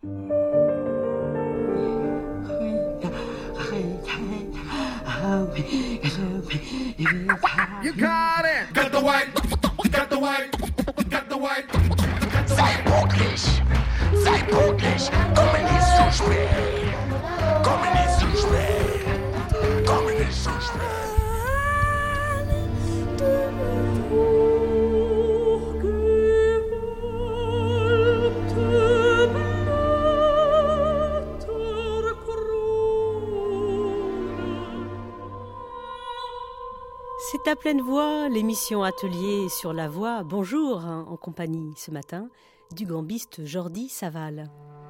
You got it! Got the white! Got the white! Got the white! Sei pünktlich, komme nicht zu spät. Komme nicht zu spät. Komme nicht zu spät. C'est à pleine voix, l'émission Atelier sur la voix. Bonjour, en compagnie ce matin du gambiste Jordi Savall.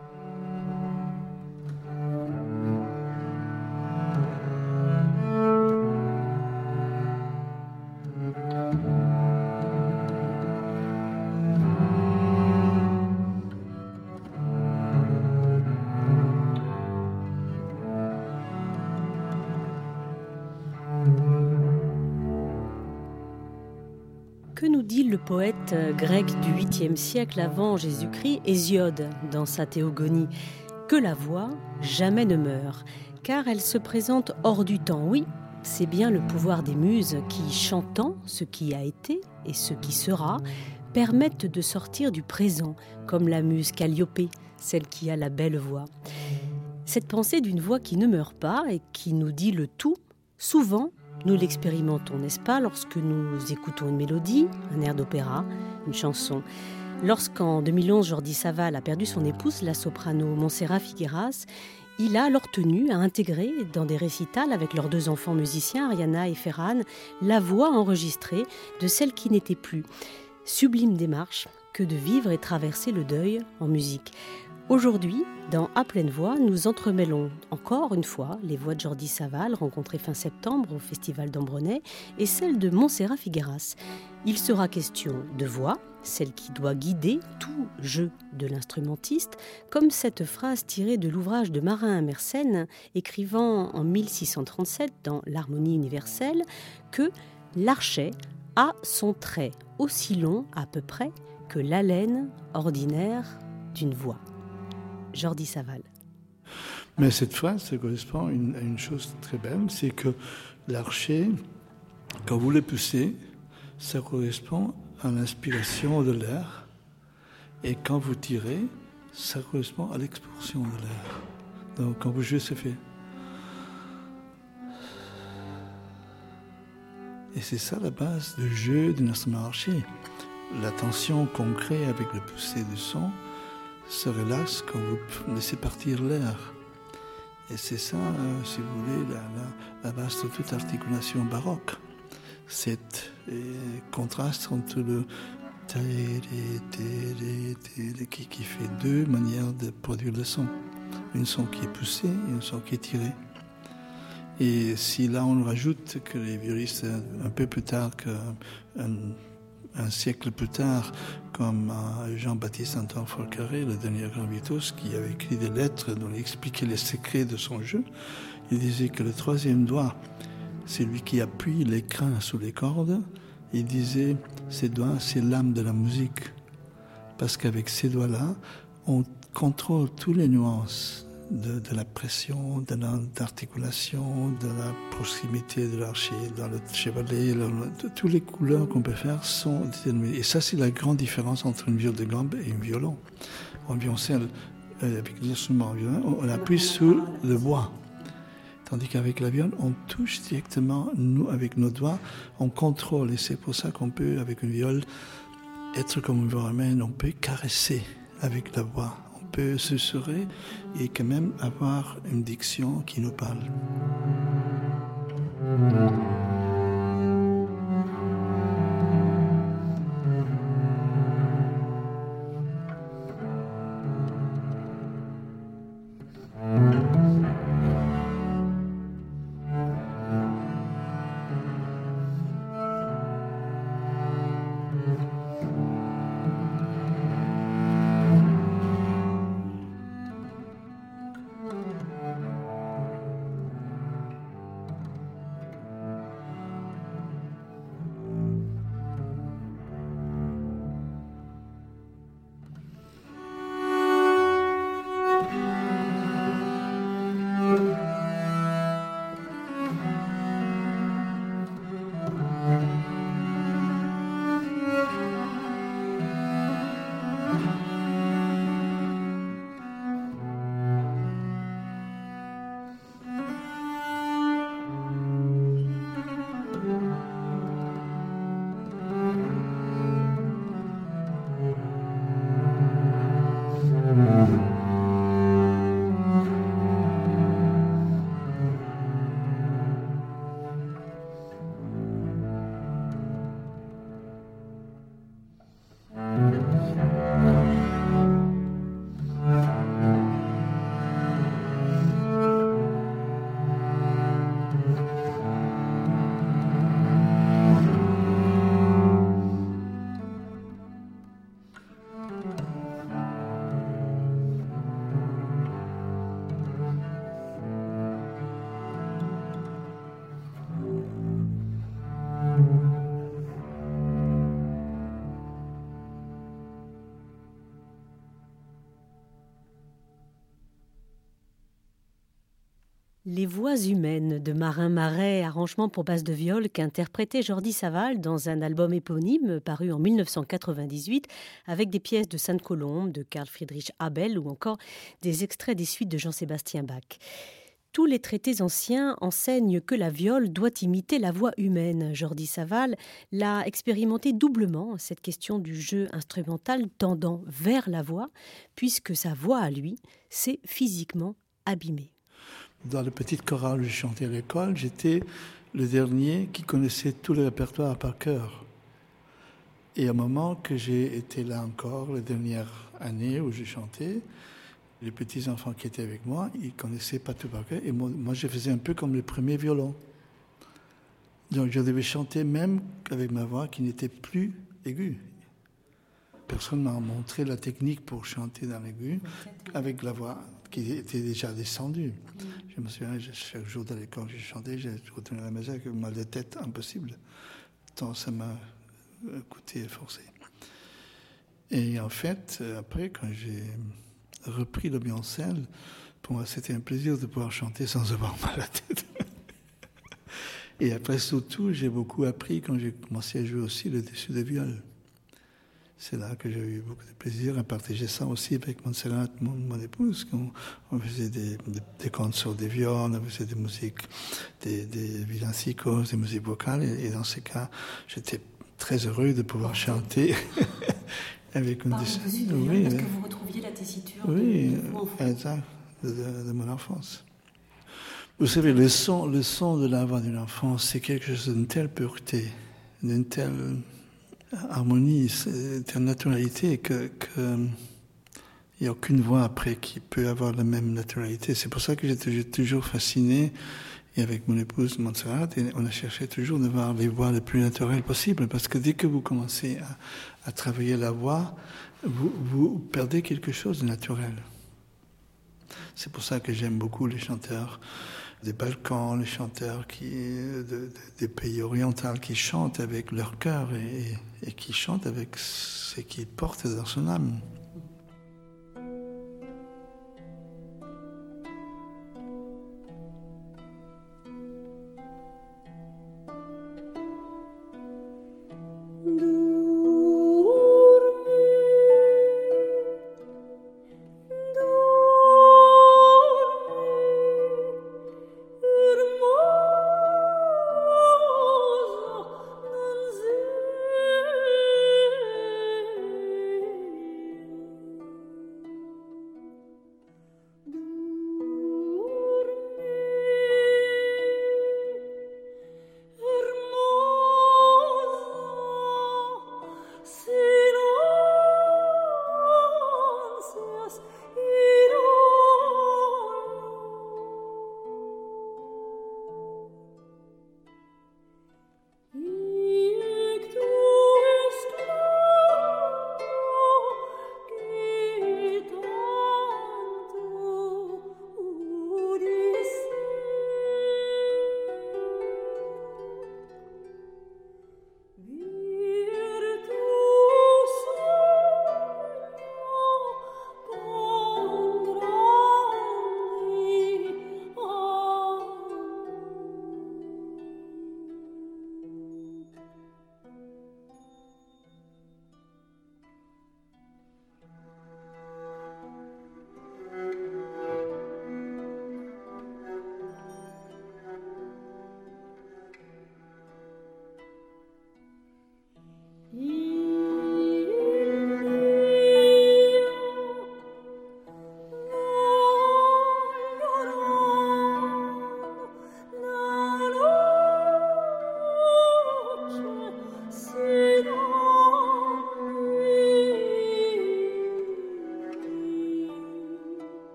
Que nous dit le poète grec du 8e siècle avant Jésus-Christ, Hésiode, dans sa Théogonie? Que la voix jamais ne meurt, car elle se présente hors du temps. Oui, c'est bien le pouvoir des muses qui, chantant ce qui a été et ce qui sera, permettent de sortir du présent, comme la muse Calliope, celle qui a la belle voix. Cette pensée d'une voix qui ne meurt pas et qui nous dit le tout, souvent, nous l'expérimentons, n'est-ce pas, lorsque nous écoutons une mélodie, un air d'opéra, une chanson. Lorsqu'en 2011, Jordi Savall a perdu son épouse, la soprano Montserrat Figueras, il a alors tenu à intégrer dans des récitals avec leurs 2 enfants musiciens, Ariana et Ferran, la voix enregistrée de celle qui n'était plus. Sublime démarche que de vivre et traverser le deuil en musique. Aujourd'hui, dans À pleine voix, nous entremêlons encore une fois les voix de Jordi Savall, rencontrées fin septembre au Festival d'Ambronay, et celles de Montserrat Figueras. Il sera question de voix, celle qui doit guider tout jeu de l'instrumentiste, comme cette phrase tirée de l'ouvrage de Marin Mersenne, écrivant en 1637 dans l'Harmonie universelle, que l'archet a son trait aussi long à peu près que l'haleine ordinaire d'une voix. Jordi Savall. Mais cette phrase, ça correspond à une chose très belle, c'est que l'archet, quand vous le poussez, ça correspond à l'inspiration de l'air, et quand vous tirez, ça correspond à l'expulsion de l'air. Donc quand vous jouez, c'est fait. Et c'est ça la base du jeu d'un instrument archer. La tension qu'on crée avec le poussé du son se relaxe quand vous laissez partir l'air. Et c'est ça, si vous voulez, la base de toute articulation baroque. Cet contraste entre le qui fait 2 manières de produire le son. Une son qui est poussée et une son qui est tirée. Et si là on rajoute que les violonistes, un peu plus tard un siècle plus tard, comme Jean-Baptiste Antoine Forcaré, le dernier grand virtuose, qui avait écrit des lettres dont il expliquait les secrets de son jeu, il disait que le 3e doigt, c'est lui qui appuie les crins sous les cordes. Il disait, ces doigts, c'est l'âme de la musique. Parce qu'avec ces doigts-là, on contrôle toutes les nuances de la pression, de l'articulation, de la proximité de l'archer, dans le chevalet, toutes les couleurs qu'on peut faire sont déterminées. Et ça, c'est la grande différence entre une viole de gambe et un violon. En violoncelle, avec l'instrument violon, on appuie sur le bois. Tandis qu'avec la viole, on touche directement, nous, avec nos doigts, on contrôle. Et c'est pour ça qu'on peut, avec une viole, être comme une voix humaine, on peut caresser avec la voix. On peut susurrer et quand même avoir une diction qui nous parle. Les voix humaines de Marin Marais, arrangement pour basse de viol qu'interprétait Jordi Savall dans un album éponyme paru en 1998 avec des pièces de Sainte-Colombe, de Carl Friedrich Abel ou encore des extraits des suites de Jean-Sébastien Bach. Tous les traités anciens enseignent que la viole doit imiter la voix humaine. Jordi Savall l'a expérimenté doublement, cette question du jeu instrumental tendant vers la voix, puisque sa voix à lui s'est physiquement abîmée. Dans la petite chorale où je chantais à l'école, j'étais le dernier qui connaissait tout le répertoire par cœur. Et à un moment que j'ai été là encore, la dernière année où je chantais, les petits-enfants qui étaient avec moi, ils ne connaissaient pas tout par cœur. Et moi, je faisais un peu comme le premier violon. Donc je devais chanter même avec ma voix qui n'était plus aiguë. Personne ne m'a montré la technique pour chanter dans l'aigu avec la voix qui était déjà descendue. Je me souviens, chaque jour dans l'école, je chantais, j'ai retourné à la maison avec un mal de tête impossible. Tant ça m'a coûté et forcé. Et en fait, après, quand j'ai repris le violoncelle, pour moi, c'était un plaisir de pouvoir chanter sans avoir mal à la tête. Et après, surtout, j'ai beaucoup appris quand j'ai commencé à jouer aussi le dessus de viol. C'est là que j'ai eu beaucoup de plaisir à partager ça aussi avec Montserrat, mon épouse. On faisait des concerts des viols, on faisait des musiques, des villancicos, des musiques vocales. Et dans ces cas, j'étais très heureux de pouvoir chanter avec une dessus de viol, oui, parce que vous retrouviez la tessiture de mon enfance. Vous savez, le son de la voix d'une enfant, c'est quelque chose d'une telle pureté, d'une telle harmonie, une telle naturalité que il n'y a aucune voix après qui peut avoir la même naturalité. C'est pour ça que j'étais toujours fasciné, et avec mon épouse Montserrat, on a cherché toujours de voir les voix les plus naturelles possibles, parce que dès que vous commencez à travailler la voix, vous perdez quelque chose de naturel. C'est pour ça que j'aime beaucoup les chanteurs des Balkans, les chanteurs des pays orientaux qui chantent avec leur cœur et qui chantent avec ce qu'ils portent dans son âme.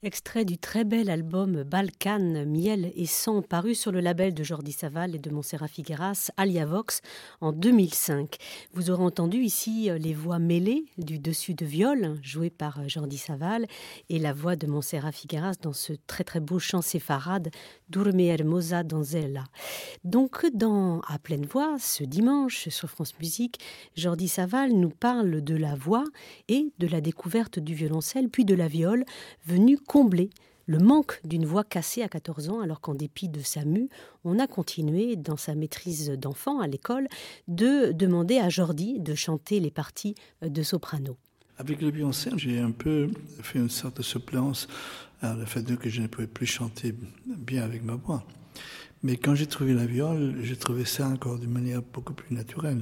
Extrait du très bel album Balkan, Miel et Sang, paru sur le label de Jordi Savall et de Montserrat Figueras, Aliavox, en 2005. Vous aurez entendu ici les voix mêlées du dessus de viol, joué par Jordi Savall, et la voix de Montserrat Figueras dans ce très très beau chant séfarade, Durme hermosa donzella. Donc à pleine voix, ce dimanche sur France Musique, Jordi Savall nous parle de la voix et de la découverte du violoncelle, puis de la viole, venue combler le manque d'une voix cassée à 14 ans, alors qu'en dépit de sa mue, on a continué, dans sa maîtrise d'enfant à l'école, de demander à Jordi de chanter les parties de soprano. Avec le violoncelle, j'ai un peu fait une sorte de suppléance à le fait que je ne pouvais plus chanter bien avec ma voix. Mais quand j'ai trouvé la viole, j'ai trouvé ça encore d'une manière beaucoup plus naturelle.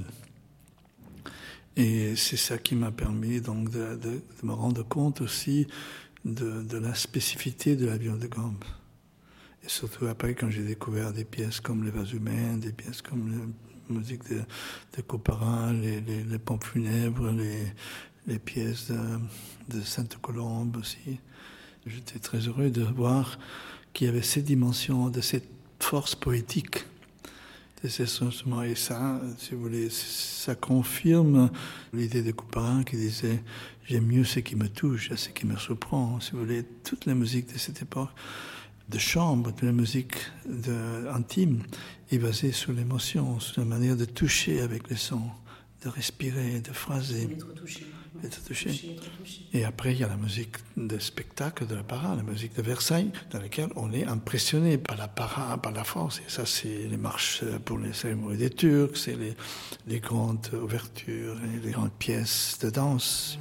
Et c'est ça qui m'a permis donc de me rendre compte aussi de la spécificité de la viole de gambe. Et surtout après, quand j'ai découvert des pièces comme Les Vases humains, des pièces comme la musique de Couperin, les pompes funèbres, les pièces de Sainte-Colombe aussi, j'étais très heureux de voir qu'il y avait ces dimensions, de cette force poétique de ces instruments. Et ça, si vous voulez, ça confirme l'idée de Couperin qui disait « J'aime mieux ce qui me touche à ce qui me surprend ». Si vous voulez, toute la musique de cette époque, de chambre, de la musique intime, est basée sur l'émotion, sur la manière de toucher avec les sons, de respirer, de phraser. Être touché. Et après, il y a la musique de spectacle, de la para, la musique de Versailles, dans laquelle on est impressionné par la para, par la force. Et ça, c'est les marches pour les cérémonies des Turcs, c'est les grandes ouvertures, et les grandes pièces de danse.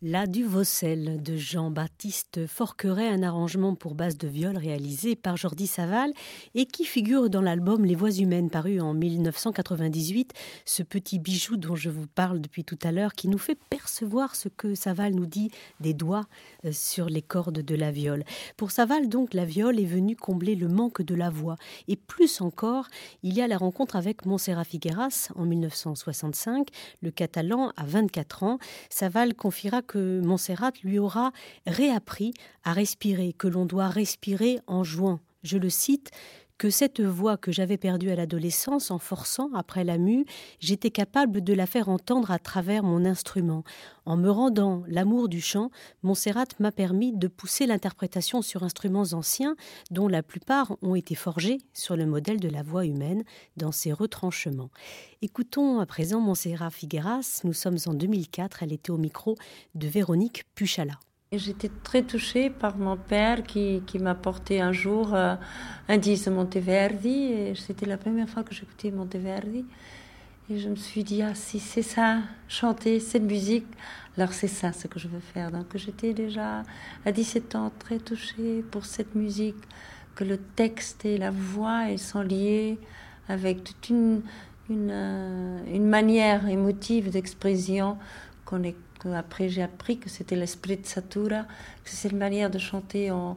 La du Vaucel de Jean-Baptiste Forqueray, un arrangement pour basse de viol réalisé par Jordi Savall et qui figure dans l'album Les Voix humaines paru en 1998, ce petit bijou dont je vous parle depuis tout à l'heure qui nous fait percevoir ce que Savall nous dit des doigts sur les cordes de la viole. Pour Savall donc, la viole est venue combler le manque de la voix et plus encore, il y a la rencontre avec Montserrat Figueras en 1965, le Catalan à 24 ans. Savall confiera que Montserrat lui aura réappris à respirer, que l'on doit respirer en jouant. Je le cite, que cette voix que j'avais perdue à l'adolescence en forçant après la mue, j'étais capable de la faire entendre à travers mon instrument. En me rendant l'amour du chant, Montserrat m'a permis de pousser l'interprétation sur instruments anciens dont la plupart ont été forgés sur le modèle de la voix humaine dans ses retranchements. Écoutons à présent Montserrat Figueras. Nous sommes en 2004. Elle était au micro de Véronique Puchala. J'étais très touchée par mon père qui m'a porté un jour un disque de Monteverdi. Et c'était la première fois que j'écoutais Monteverdi. Et je me suis dit, ah si c'est ça, chanter cette musique, alors c'est ça ce que je veux faire. Donc j'étais déjà à 17 ans très touchée pour cette musique, que le texte et la voix ils sont liés avec toute une manière émotive d'expression qu'après j'ai appris que c'était l'esprit de Satura, que c'est une manière de chanter en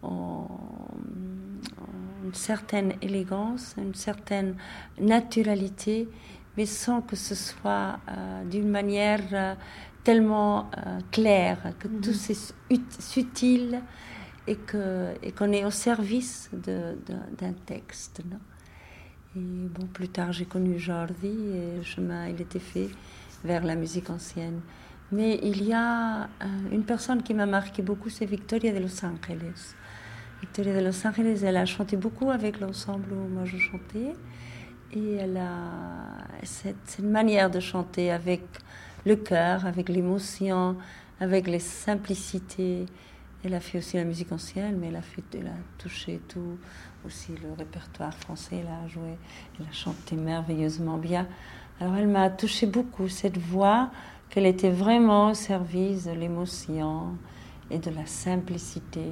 une certaine élégance, une certaine naturalité, mais sans que ce soit d'une manière tellement claire, que tout c'est subtil et qu'on est au service d'un texte. Non? Et bon, plus tard, j'ai connu Jordi et le chemin, il était fait vers la musique ancienne. Mais il y a une personne qui m'a marqué beaucoup, c'est Victoria de Los Angeles. Victoria de Los Angeles, elle a chanté beaucoup avec l'ensemble où moi je chantais. Et elle a cette manière de chanter avec le cœur, avec l'émotion, avec les simplicités. Elle a fait aussi la musique ancienne, mais elle a touché tout, aussi le répertoire français, elle a joué, elle a chanté merveilleusement bien. Alors elle m'a touché beaucoup, cette voix, qu'elle était vraiment au service de l'émotion et de la simplicité.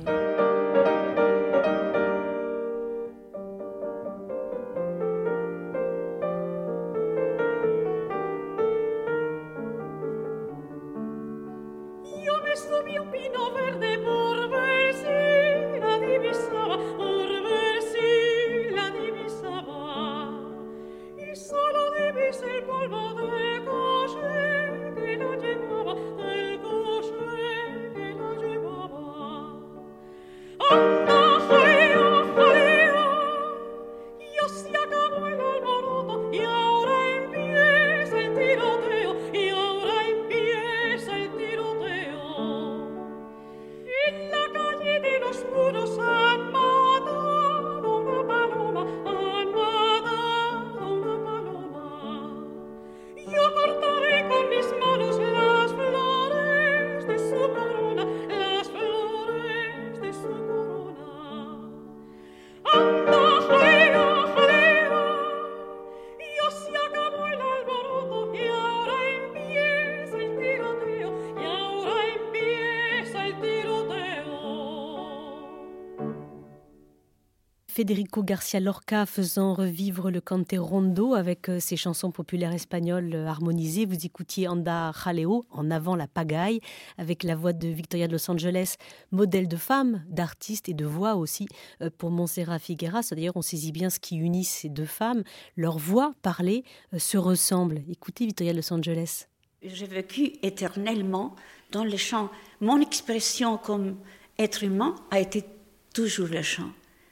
Federico García Lorca faisant revivre le cante rondo avec ses chansons populaires espagnoles harmonisées. Vous écoutiez Anda Jaleo, En avant la pagaille, avec la voix de Victoria de Los Angeles, modèle de femme, d'artiste et de voix aussi pour Montserrat Figueras. D'ailleurs, on saisit bien ce qui unit ces deux femmes. Leurs voix parlées se ressemblent. Écoutez Victoria de Los Angeles. J'ai vécu éternellement dans le chant. Mon expression comme être humain a été toujours le chant.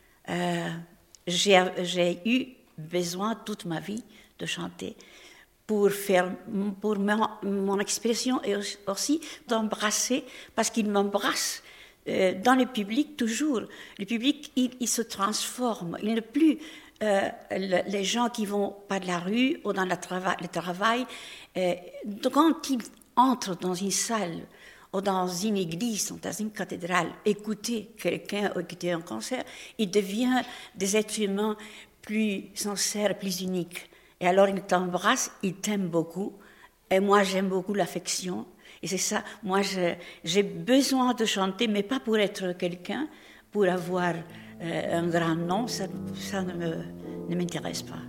J'ai eu besoin toute ma vie de chanter pour mon expression et aussi d'embrasser, parce qu'il m'embrasse dans le public toujours. Le public, il se transforme. Il n'est plus les gens qui vont par la rue ou dans le travail. Quand ils entrent dans une salle ou dans une église, ou dans une cathédrale, écouter quelqu'un ou écouter un concert, ils deviennent des êtres humains plus sincères, plus uniques. Et alors ils t'embrassent, ils t'aiment beaucoup. Et moi j'aime beaucoup l'affection. Et c'est ça, moi j'ai besoin de chanter, mais pas pour être quelqu'un, pour avoir un grand nom, ça ne m'intéresse pas.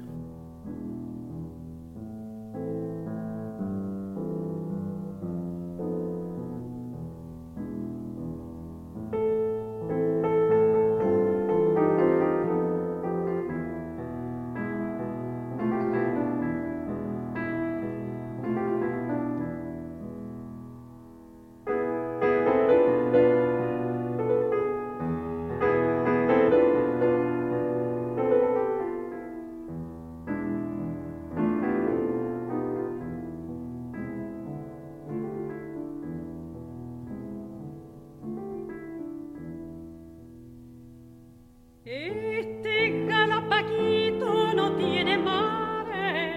Este Galapaguito no tiene mare.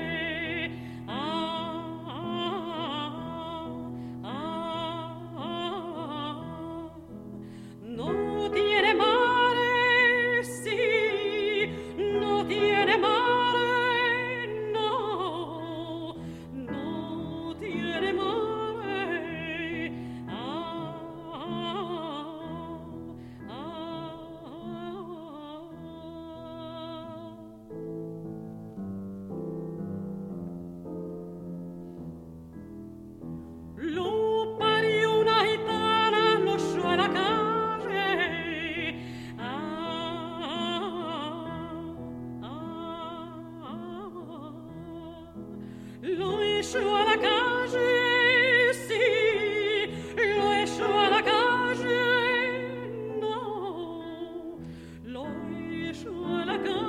No tiene mare, sí, no tiene mare, no, no tiene mare. Lo parió una gitana, lo echó a la calle. Lo echó a la calle, sí, lo echó a la calle. No, lo echó a la calle.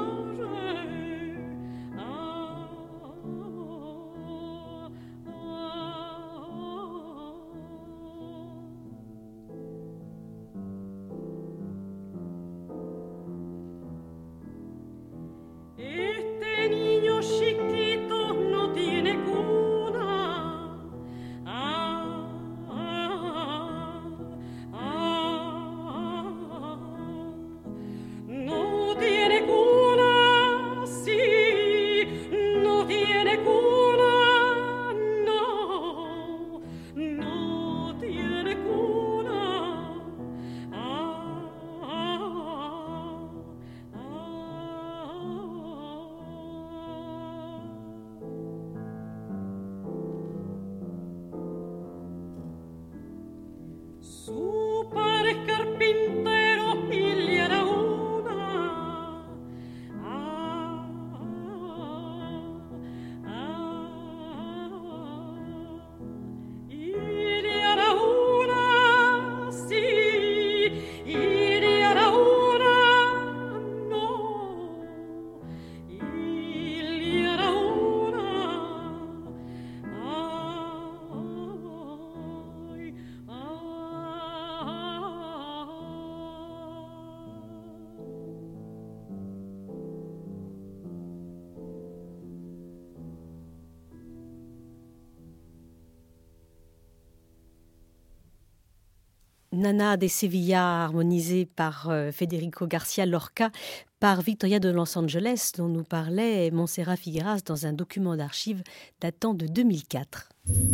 Este niño chiquito no tiene cuna. No tiene cuna, sí, no tiene cuna, no, no tiene cuna. Su padre es carpintero y le hará una. Y le hará una, sí, y le hará una, no, y le hará una. Nana de Sevilla, harmonisée par Federico Garcia Lorca, par Victoria de Los Angeles, dont nous parlait Montserrat Figueras dans un document d'archives datant de 2004.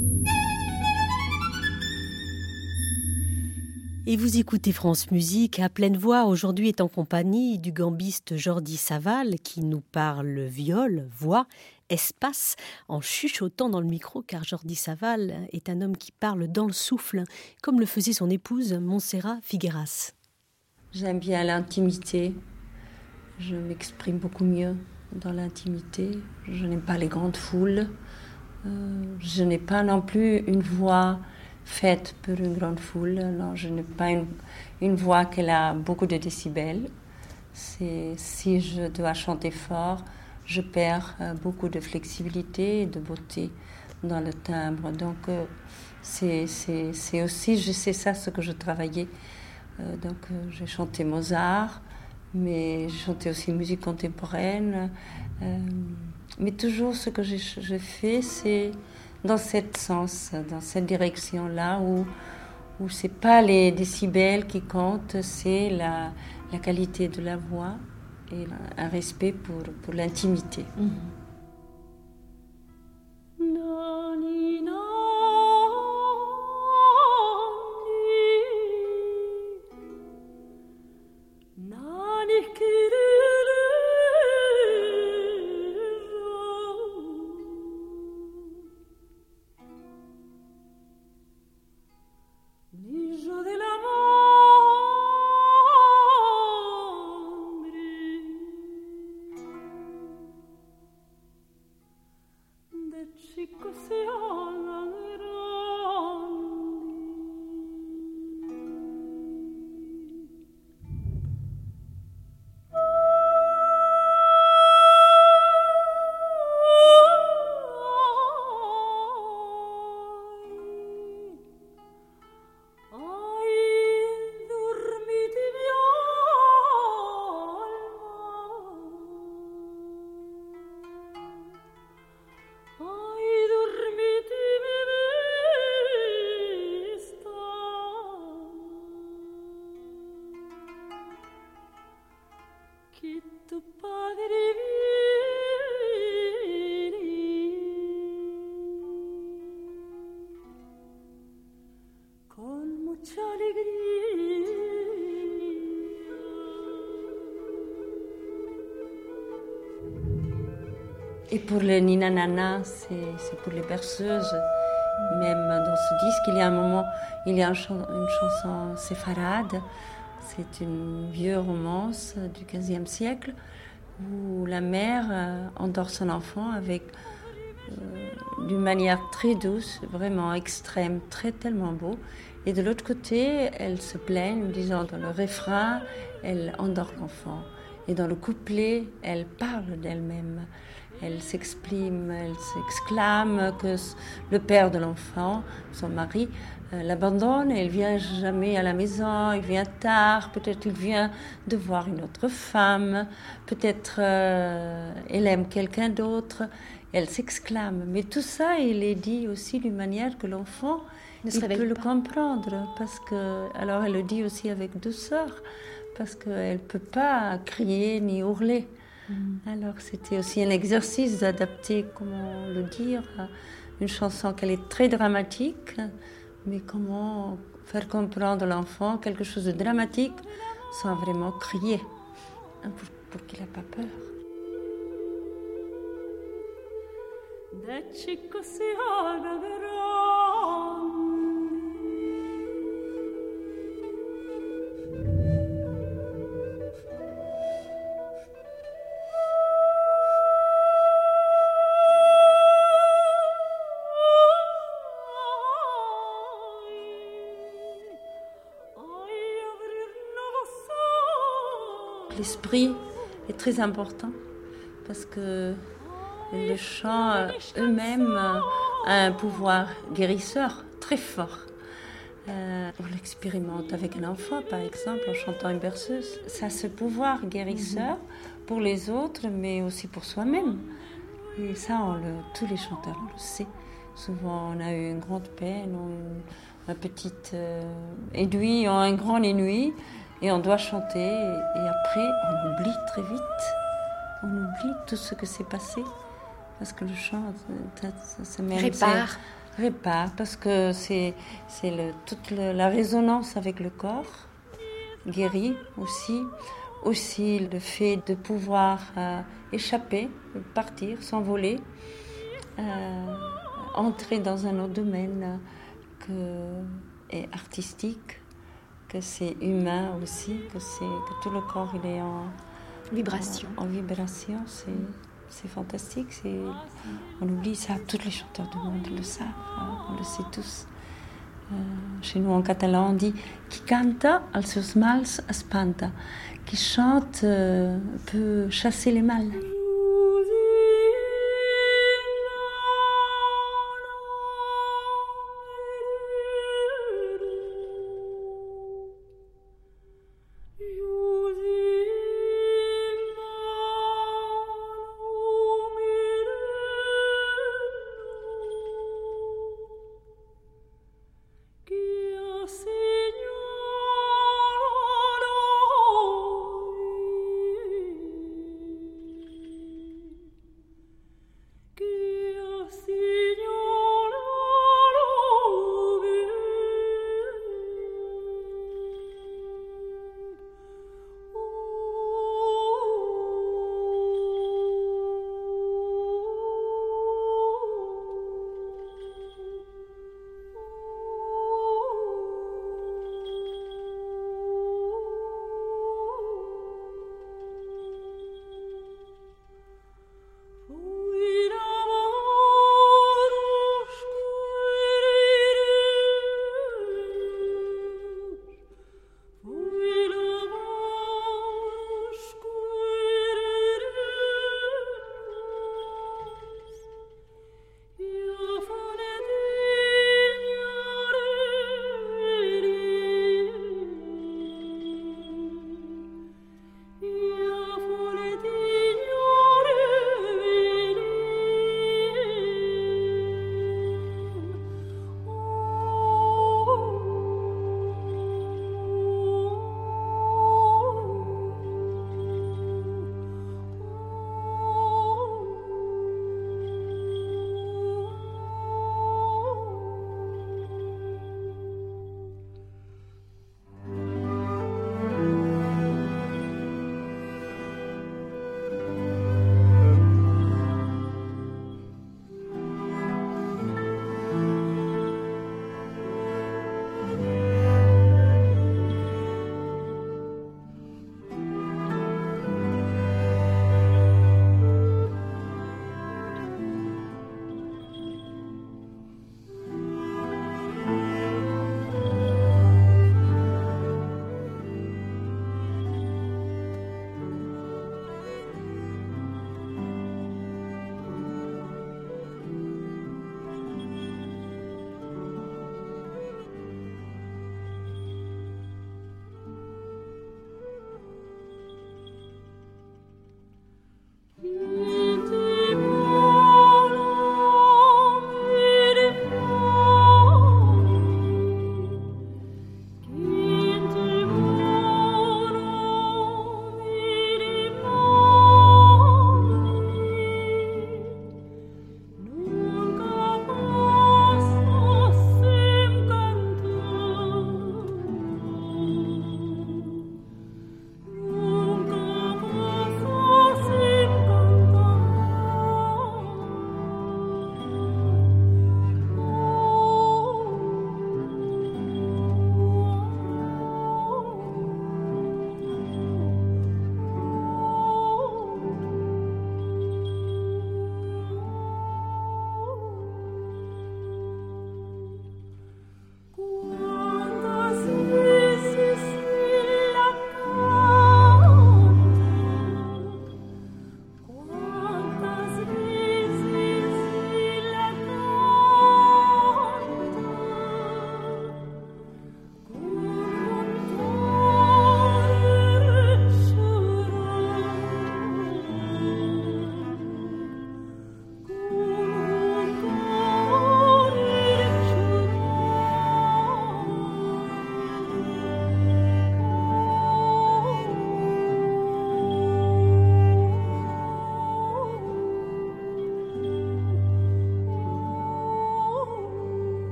Et vous écoutez France Musique à pleine voix. Aujourd'hui est en compagnie du gambiste Jordi Savall qui nous parle viol, voix, espace, en chuchotant dans le micro, car Jordi Savall est un homme qui parle dans le souffle, comme le faisait son épouse Montserrat Figueras. J'aime bien l'intimité. Je m'exprime beaucoup mieux dans l'intimité. Je n'aime pas les grandes foules. Je n'ai pas non plus une voix faite pour une grande foule. Non, je n'ai pas une voix qui a beaucoup de décibels. Si je dois chanter fort, je perds beaucoup de flexibilité et de beauté dans le timbre. Donc, c'est aussi, je sais ça, ce que je travaillais. J'ai chanté Mozart, mais j'ai chanté aussi musique contemporaine. Mais toujours, ce que je fais, c'est dans cet sens, dans cette direction-là, où c'est pas les décibels qui comptent, c'est la qualité de la voix et un respect pour l'intimité. Et pour les Nina Nana, c'est pour les berceuses. Même dans ce disque, il y a un moment, il y a une chanson séfarade. C'est une vieille romance du XVe siècle où la mère endort son enfant avec d'une manière très douce, vraiment extrême, tellement beau. Et de l'autre côté, elle se plaint en disant dans le refrain, elle endort l'enfant. Et dans le couplet, elle parle d'elle-même. Elle s'exprime, elle s'exclame que le père de l'enfant, son mari, l'abandonne. Elle vient jamais à la maison, il vient tard, peut-être il vient de voir une autre femme, peut-être elle aime quelqu'un d'autre. Elle s'exclame. Mais tout ça, il est dit aussi d'une manière que l'enfant il peut le comprendre. Parce que, alors elle le dit aussi avec douceur, parce qu'elle ne peut pas crier ni hurler. Alors c'était aussi un exercice d'adapter, comment le dire, une chanson qui est très dramatique, mais comment faire comprendre à l'enfant quelque chose de dramatique sans vraiment crier, pour qu'il n'ait pas peur. L'esprit est très important parce que les chants eux-mêmes ont un pouvoir guérisseur très fort. On l'expérimente avec un enfant, par exemple, en chantant une berceuse. Ça a ce pouvoir guérisseur pour les autres, mais aussi pour soi-même. Et ça, tous les chanteurs, on le sait. Souvent, on a eu une grande peine, une petite aiguille, un grand ennui. Et on doit chanter, et après, on oublie très vite. On oublie tout ce que s'est passé. Parce que le chant, ça répare, parce que c'est toute la résonance avec le corps, guérit aussi. Aussi le fait de pouvoir échapper, partir, s'envoler, entrer dans un autre domaine est artistique, que c'est humain aussi, que tout le corps il est en vibration. En vibration, c'est fantastique. On oublie ça, tous les chanteurs du monde le savent, on le sait tous. Chez nous en catalan, on dit qui canta als seus mals espanta, qui chante peut chasser les mal.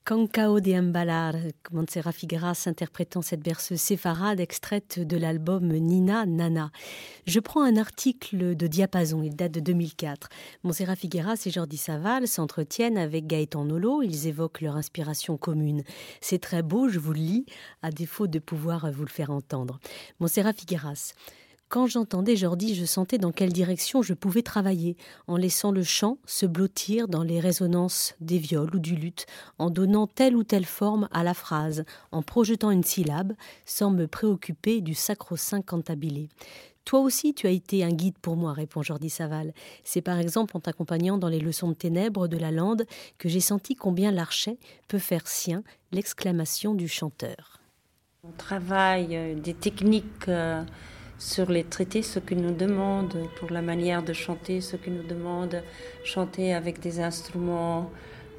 Cancao de Ambalar, Montserrat Figueras interprétant cette berceuse séfarade extraite de l'album Nina Nana. Je prends un article de Diapason, il date de 2004. Montserrat Figueras et Jordi Savall s'entretiennent avec Gaëtan Nolot, ils évoquent leur inspiration commune. C'est très beau, je vous le lis, à défaut de pouvoir vous le faire entendre. Montserrat Figueras. Quand j'entendais Jordi, je sentais dans quelle direction je pouvais travailler, en laissant le chant se blottir dans les résonances des viols ou du luth, en donnant telle ou telle forme à la phrase, en projetant une syllabe, sans me préoccuper du sacro-saint cantabile. Toi aussi, tu as été un guide pour moi, répond Jordi Savall. C'est par exemple en t'accompagnant dans les leçons de ténèbres de la lande que j'ai senti combien l'archet peut faire sien l'exclamation du chanteur. On travaille des techniques sur les traités, ce que nous demande pour la manière de chanter, ce que nous demande chanter avec des instruments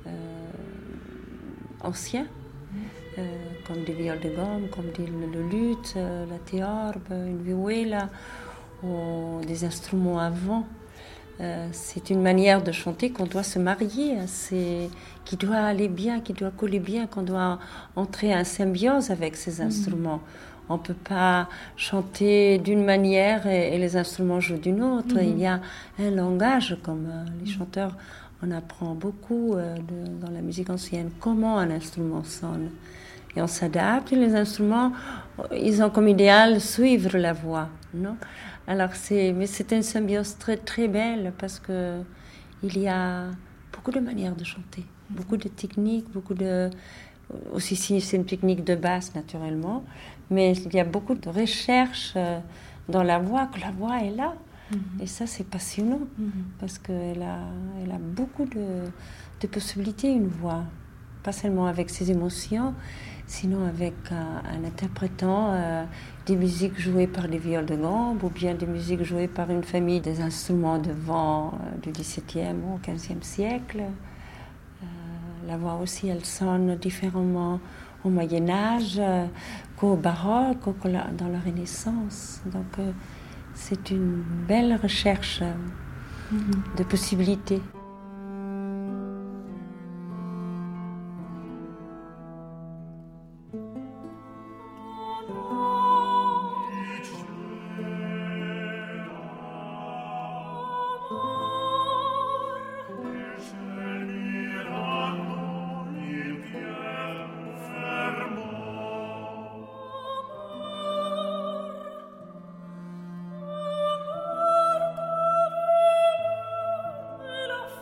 anciens, comme des viols de gomme, comme le luth, la théorbe, une vihuela, ou des instruments à vent. C'est une manière de chanter qu'on doit se marier, qui doit aller bien, qui doit coller bien, qu'on doit entrer en symbiose avec ces instruments. On ne peut pas chanter d'une manière et les instruments jouent d'une autre. Il y a un langage comme les chanteurs, on apprend beaucoup dans la musique ancienne comment un instrument sonne. Et on s'adapte, et les instruments, ils ont comme idéal suivre la voix, non? Alors mais c'est une symbiose très, très belle parce que il y a beaucoup de manières de chanter, beaucoup de techniques, aussi si c'est une technique de basse naturellement, mais il y a beaucoup de recherches dans la voix, que la voix est là. Et ça, c'est passionnant, parce qu'elle a beaucoup de possibilités, une voix. Pas seulement avec ses émotions, sinon avec un interprétant des musiques jouées par des viols de gambe, ou bien des musiques jouées par une famille des instruments de vent du XVIIe ou XVe siècle. La voix aussi, elle sonne différemment au Moyen-Âge qu'au baroque ou dans la Renaissance. Donc c'est une belle recherche de possibilités. la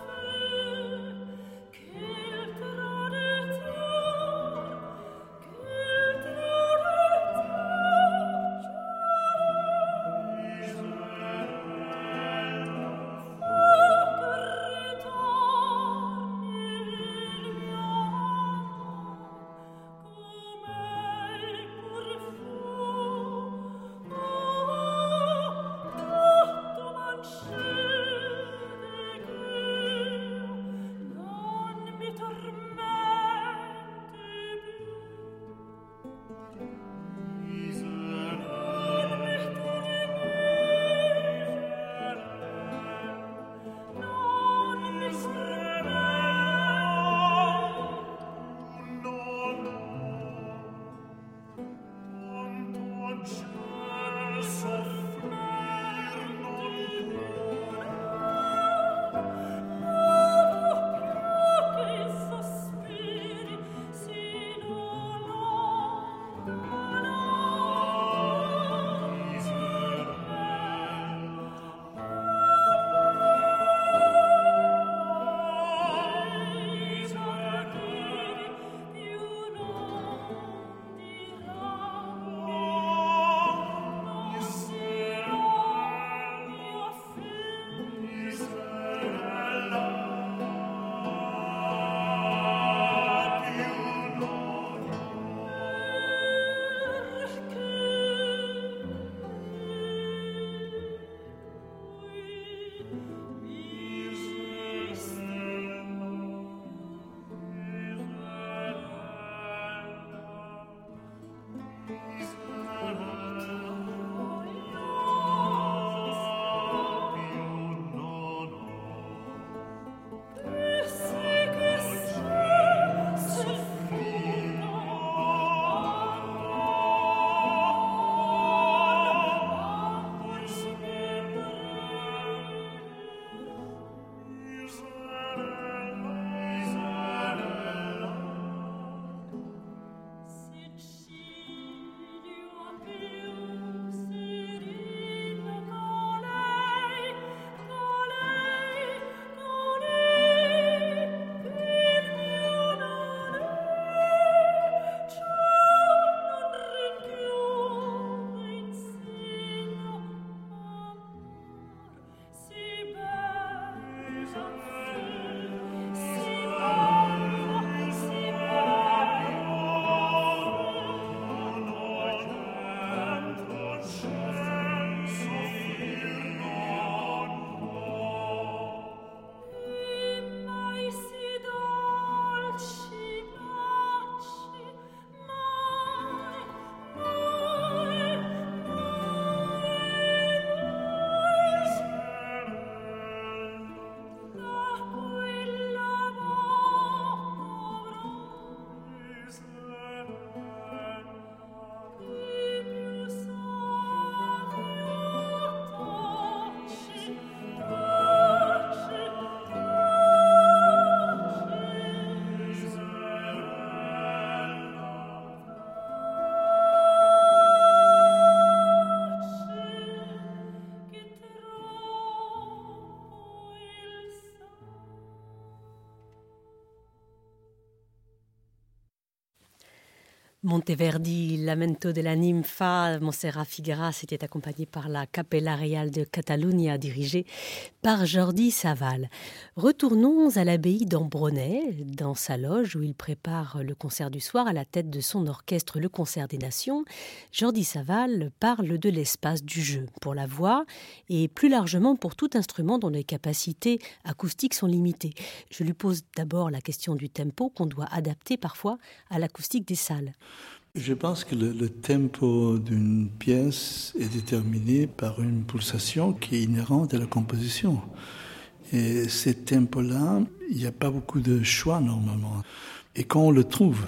Monteverdi, Lamento de la Ninfa, Montserrat Figueras était accompagné par la Capella Real de Catalunya, dirigée par Jordi Savall. Retournons à l'abbaye d'Ambronay, dans sa loge où il prépare le concert du soir à la tête de son orchestre Le Concert des Nations. Jordi Savall parle de l'espace du jeu pour la voix et plus largement pour tout instrument dont les capacités acoustiques sont limitées. Je lui pose d'abord la question du tempo qu'on doit adapter parfois à l'acoustique des salles. Je pense que le tempo d'une pièce est déterminé par une pulsation qui est inhérente à la composition. Et ce tempo-là, il n'y a pas beaucoup de choix normalement. Et quand on le trouve,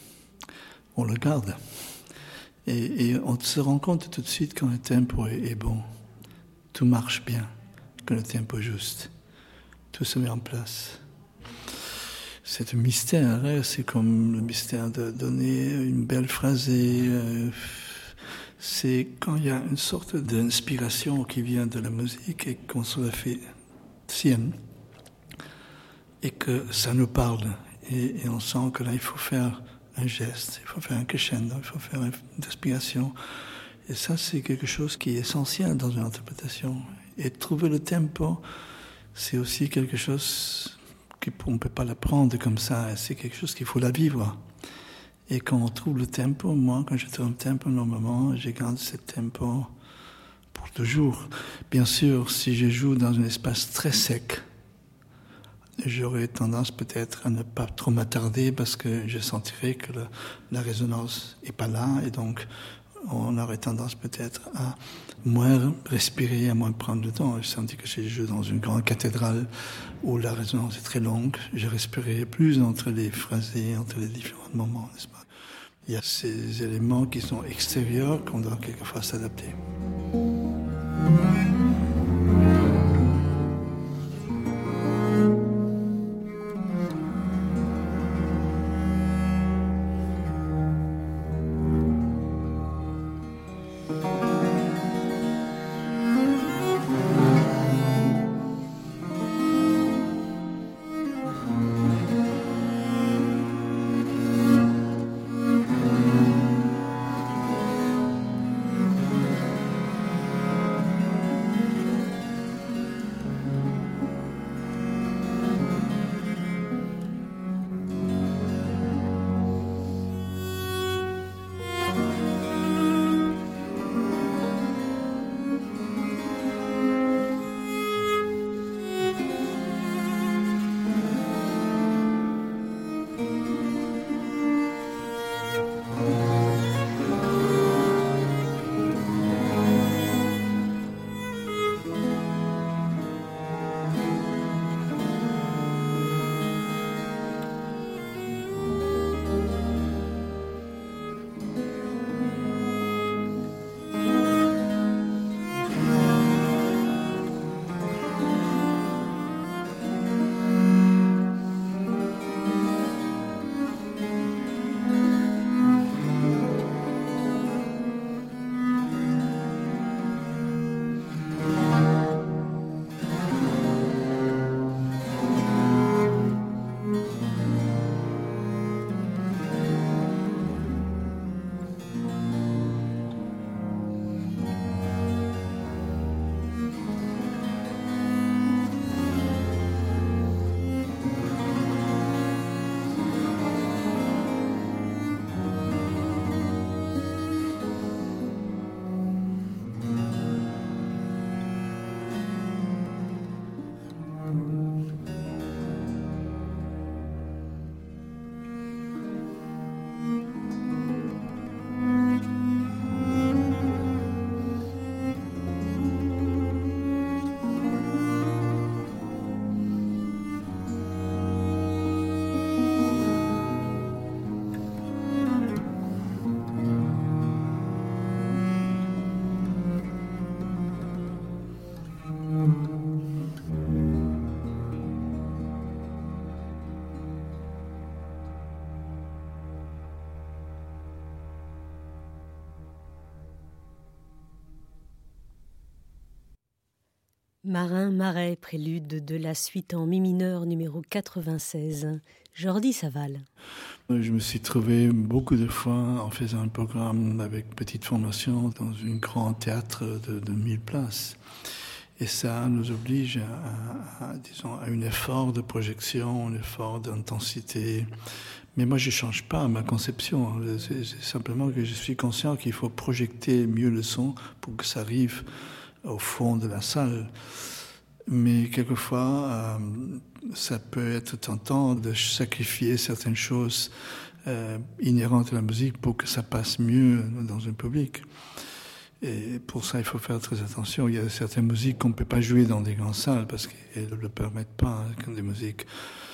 on le garde. Et on se rend compte tout de suite quand le tempo est bon. Tout marche bien, quand le tempo est juste. Tout se met en place. C'est un mystère, hein? C'est comme le mystère de donner une belle phrasée. C'est quand il y a une sorte d'inspiration qui vient de la musique et qu'on se la fait sienne et que ça nous parle. Et on sent que là, il faut faire un geste, il faut faire un crescendo, il faut faire une inspiration. Et ça, c'est quelque chose qui est essentiel dans une interprétation. Et trouver le tempo, c'est aussi quelque chose qu'on ne peut pas l'apprendre comme ça, c'est quelque chose qu'il faut la vivre. Et quand on trouve le tempo, moi, quand je trouve le tempo, normalement, je garde ce tempo pour toujours. Bien sûr, si je joue dans un espace très sec, j'aurais tendance peut-être à ne pas trop m'attarder parce que je sentirais que la résonance n'est pas là et donc on aurait tendance peut-être à moins respirer, à moins prendre le temps. Je sentis que si je joue dans une grande cathédrale où la résonance est très longue, je respirerai plus entre les phrasés, entre les différents moments, n'est-ce pas? Il y a ces éléments qui sont extérieurs qu'on doit quelquefois s'adapter. Marin Marais, prélude de la suite en mi mineur numéro 96. Jordi Saval. Je me suis trouvé beaucoup de fois en faisant un programme avec petite formation dans un grand théâtre de 1000 places. Et ça nous oblige disons, à un effort de projection, un effort d'intensité. Mais moi, je ne change pas ma conception. C'est simplement que je suis conscient qu'il faut projeter mieux le son pour que ça arrive au fond de la salle. Mais quelquefois, ça peut être tentant de sacrifier certaines choses inhérentes à la musique pour que ça passe mieux dans un public. Et pour ça, il faut faire très attention. Il y a certaines musiques qu'on ne peut pas jouer dans des grandes salles parce qu'elles ne le permettent pas, comme des musiques,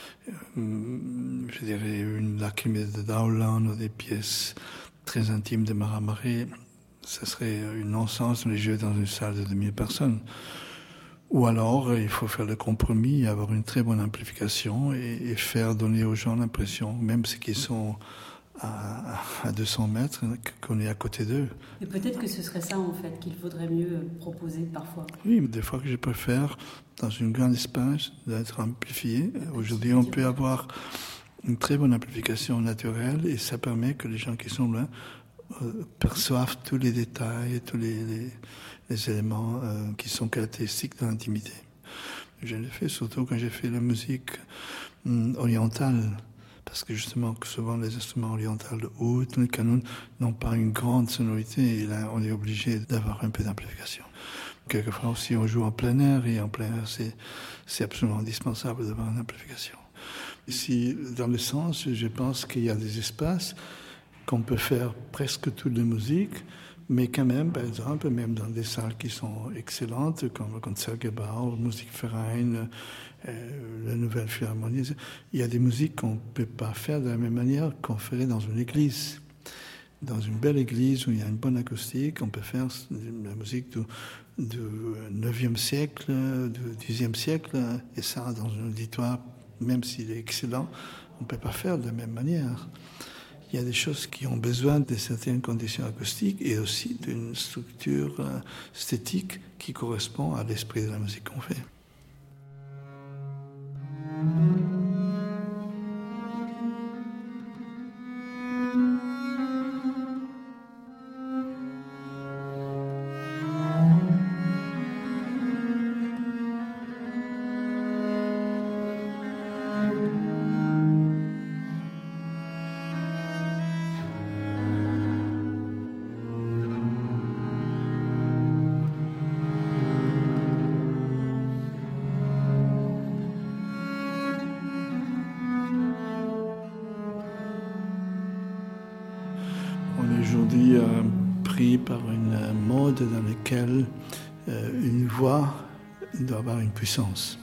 je dirais, une Lacrimée de Dowland ou des pièces très intimes de Marin Marais. Ça serait une non-sens de les jouer dans une salle de 2000 personnes. Ou alors, il faut faire le compromis, avoir une très bonne amplification et faire donner aux gens l'impression, même ceux qui sont à 200 mètres, qu'on est à côté d'eux. Et peut-être que ce serait ça, en fait, qu'il faudrait mieux proposer parfois. Oui, mais des fois que je préfère, dans un grand espace, d'être amplifié. Aujourd'hui, on peut avoir une très bonne amplification naturelle et ça permet que les gens qui sont là perçoivent tous les détails, tous les éléments qui sont caractéristiques de l'intimité. Je l'ai fait surtout quand j'ai fait la musique orientale, parce que justement, souvent les instruments orientaux, le oud, le canon, n'ont pas une grande sonorité, et là on est obligé d'avoir un peu d'amplification. Quelquefois aussi on joue en plein air, et en plein air c'est absolument indispensable d'avoir une amplification. Ici, dans le sens, je pense qu'il y a des espaces qu'on peut faire presque toute la musique, mais quand même, par exemple, même dans des salles qui sont excellentes, comme le Concertgebouw, Musikverein, la Nouvelle Philharmonie, il y a des musiques qu'on ne peut pas faire de la même manière qu'on ferait dans une église. Dans une belle église où il y a une bonne acoustique, on peut faire la musique du 9e siècle, du 10e siècle, et ça, dans un auditoire, même s'il est excellent, on ne peut pas faire de la même manière. Il y a des choses qui ont besoin de certaines conditions acoustiques et aussi d'une structure esthétique qui correspond à l'esprit de la musique qu'on fait. Aujourd'hui pris par une mode dans laquelle une voix doit avoir une puissance.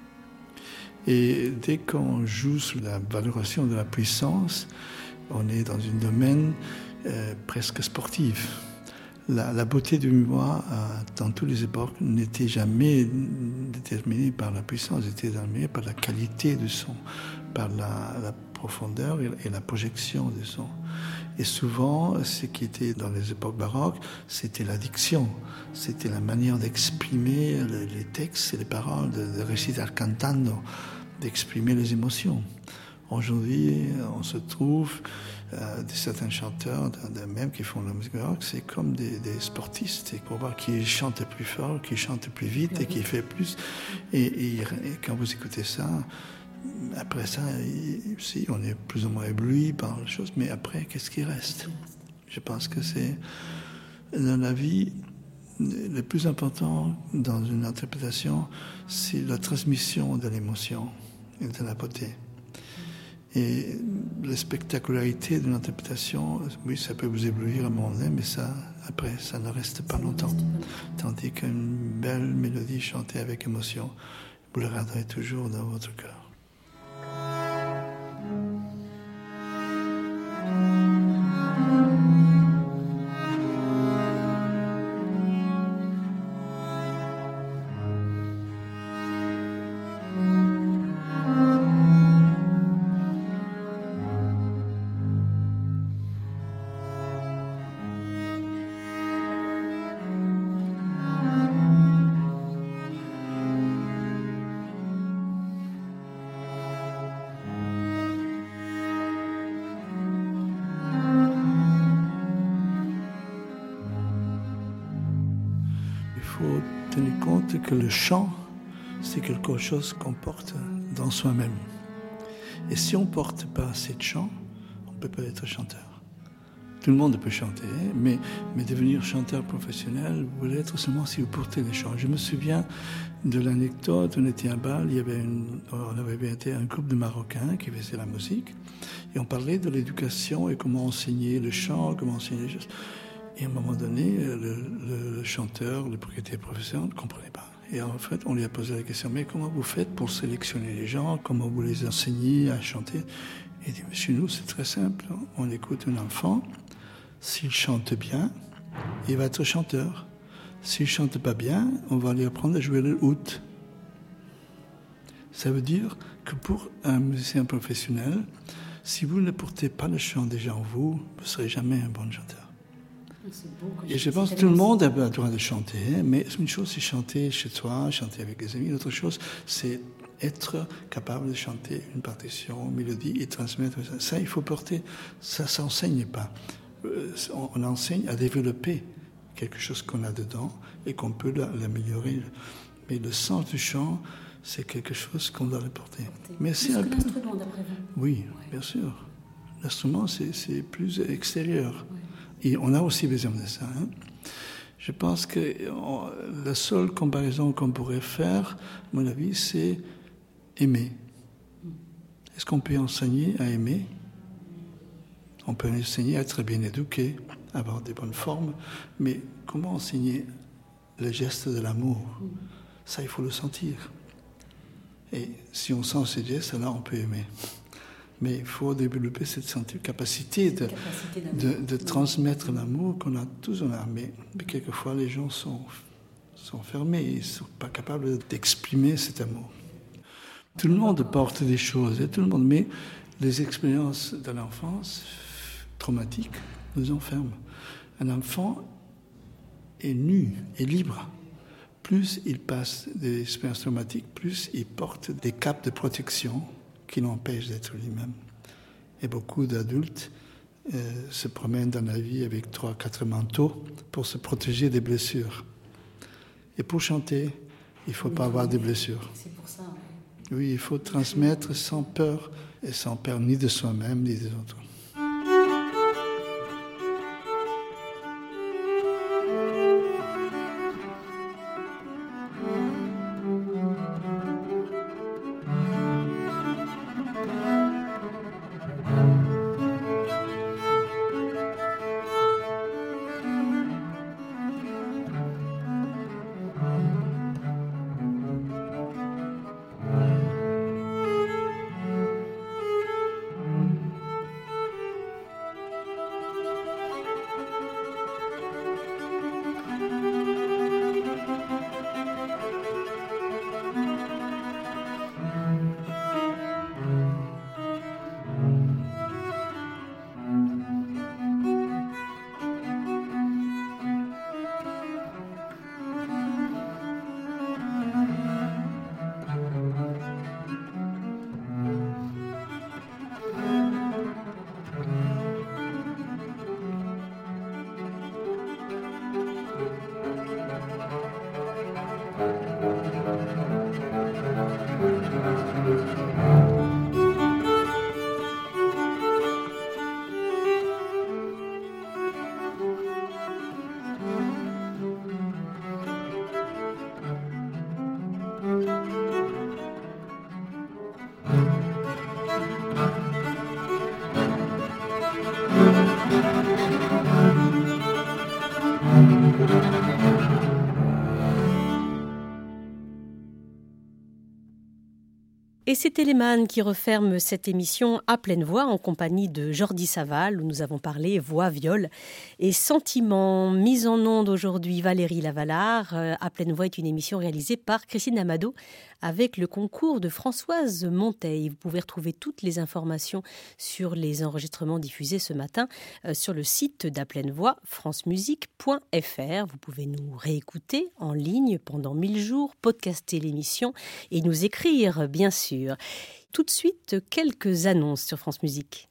Et dès qu'on joue sur la valorisation de la puissance, on est dans un domaine presque sportif. La beauté d'une voix, dans toutes les époques, n'était jamais déterminée par la puissance, elle était déterminée par la qualité du son, par la profondeur et la projection du son. Et souvent, ce qui était dans les époques baroques, c'était la diction, c'était la manière d'exprimer les textes et les paroles, de recitar cantando, d'exprimer les émotions. Aujourd'hui, on se trouve certains chanteurs, même qui font la musique baroque, c'est comme des sportistes, pour voir qui chante plus fort, qui chante plus vite et qui fait plus. Et quand vous écoutez ça, après ça, si, on est plus ou moins ébloui par les choses, mais après, qu'est-ce qui reste? Je pense que c'est, dans la vie, le plus important dans une interprétation, c'est la transmission de l'émotion et de la beauté. Et la spectacularité de l'interprétation, oui, ça peut vous éblouir à un moment donné, mais ça, après, ça ne reste pas longtemps. Tandis qu'une belle mélodie chantée avec émotion, vous la garderez toujours dans votre cœur. tenu compte que le chant, c'est quelque chose qu'on porte dans soi-même. Et si on ne porte pas assez de chant, on ne peut pas être chanteur. Tout le monde peut chanter, mais devenir chanteur professionnel, vous voulez être seulement si vous portez les chants. Je me souviens de l'anecdote, on était à Bâle, on avait été un groupe de Marocains qui faisaient la musique, et on parlait de l'éducation et comment enseigner le chant, comment enseigner les choses. Et à un moment donné, le chanteur, le propriétaire professionnel ne comprenait pas. Et en fait, on lui a posé la question, mais comment vous faites pour sélectionner les gens? Comment vous les enseignez à chanter? Il dit, chez nous, c'est très simple. On écoute un enfant. S'il chante bien, il va être chanteur. S'il ne chante pas bien, on va lui apprendre à jouer le oud. Ça veut dire que pour un musicien professionnel, si vous ne portez pas le chant déjà en vous, vous ne serez jamais un bon chanteur. Et je pense que tout le monde a le droit de chanter, mais une chose c'est chanter chez soi, chanter avec les amis, l'autre chose c'est être capable de chanter une partition, une mélodie et transmettre ça. Ça, il faut porter, ça ne s'enseigne pas. On enseigne à développer quelque chose qu'on a dedans et qu'on peut l'améliorer. Mais le sens du chant, c'est quelque chose qu'on doit le porter. Mais c'est un peu... l'instrument, d'après vous? Oui, bien sûr. L'instrument, c'est plus extérieur. Ouais. Et on a aussi besoin de ça. Hein. Je pense que la seule comparaison qu'on pourrait faire, à mon avis, c'est aimer. Est-ce qu'on peut enseigner à aimer? On peut enseigner à être bien éduqué, à avoir des bonnes formes, mais comment enseigner le geste de l'amour? Ça, il faut le sentir. Et si on sent ces gestes, alors on peut aimer. Mais il faut développer cette capacité de transmettre l'amour qu'on a tous en âme. Mais quelquefois, les gens sont fermés, ils ne sont pas capables d'exprimer cet amour. Tout le monde porte des choses, tout le monde, mais les expériences de l'enfance traumatiques nous enferment. Un enfant est nu, est libre. Plus il passe des expériences traumatiques, plus il porte des capes de protection qui l'empêche d'être lui-même. Et beaucoup d'adultes se promènent dans la vie avec 3-4 manteaux pour se protéger des blessures. Et pour chanter, il ne faut pas avoir de blessures. C'est pour ça, oui, il faut transmettre sans peur, et sans peur ni de soi-même ni des autres. Et c'est Téléman qui referme cette émission à pleine voix en compagnie de Jordi Saval, où nous avons parlé voix, viol et sentiments. Mise en onde aujourd'hui Valérie Lavalard. À pleine voix est une émission réalisée par Christine Amado avec le concours de Françoise Monteil. Vous pouvez retrouver toutes les informations sur les enregistrements diffusés ce matin sur le site d'À pleine voix, francemusique.fr. Vous pouvez nous réécouter en ligne pendant 1000 jours, podcaster l'émission et nous écrire, bien sûr. Tout de suite, quelques annonces sur France Musique.